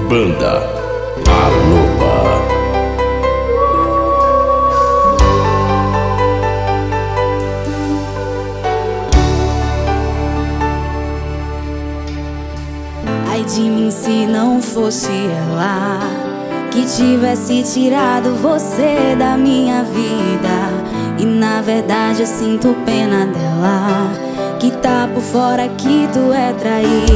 Banda A Loba. Ai de mim se não fosse ela que tivesse tirado você da minha vida. E na verdade eu sinto pena dela, que tá por fora que tu é traída.